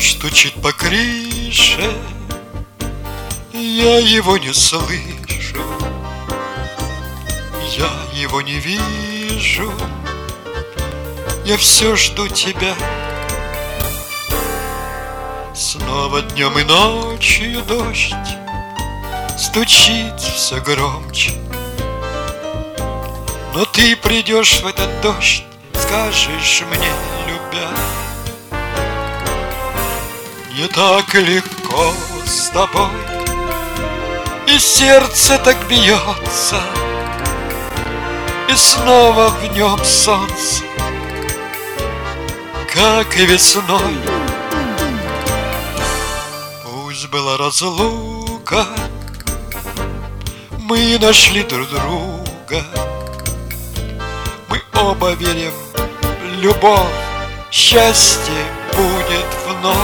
стучит по крыше, я его не слышу, я его не вижу, я все жду тебя. Снова днем и ночью дождь стучит все громче, но ты придешь в этот дождь, скажешь мне, любя. Не так легко с тобой, и сердце так бьется, и снова в нем солнце, как и весной. Пусть была разлука, мы нашли друг друга, мы оба верим в любовь, счастье будет вновь.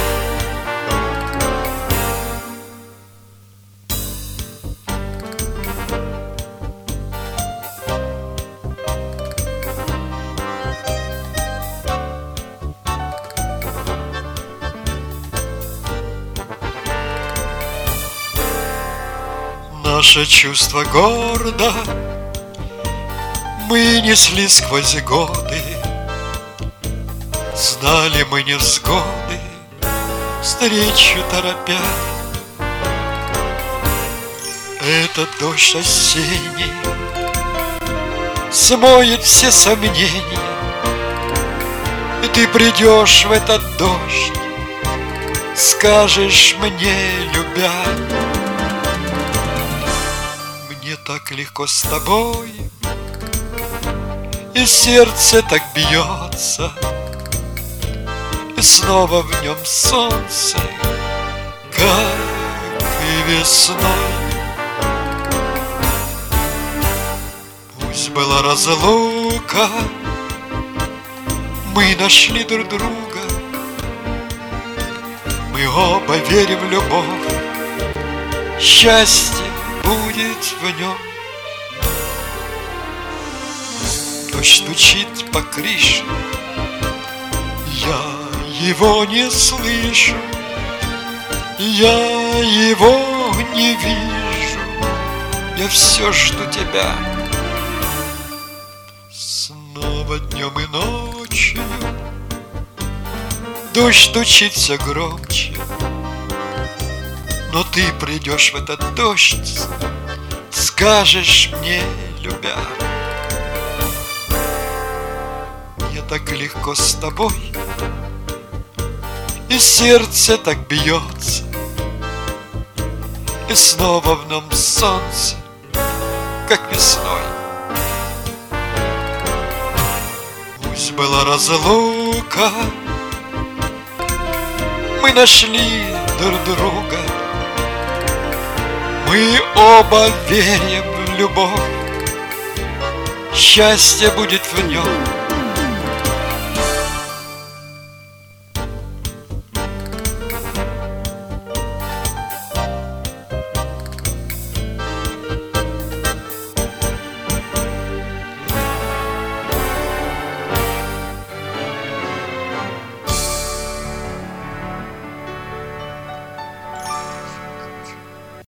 Наше чувство гордо мы несли сквозь годы, знали мы невзгоды, встречу торопя. Этот дождь осенний смоет все сомнения, и ты придешь в этот дождь, скажешь мне, любя. Мне так легко с тобой, и сердце так бьется, и снова в нем солнце, как и весной. Пусть была разлука, мы нашли друг друга, мы оба верим в любовь, счастье будет в нем. Дождь стучит по крыше, я его не слышу, я его не вижу, я все жду тебя. Снова днем и ночью дождь стучит все громче, но ты придешь в этот дождь, скажешь мне, любя. Мне так легко с тобой, и сердце так бьется, и снова в нем солнце, как весной. Пусть была разлука, мы нашли друг друга, мы оба верим в любовь, счастье будет в нем.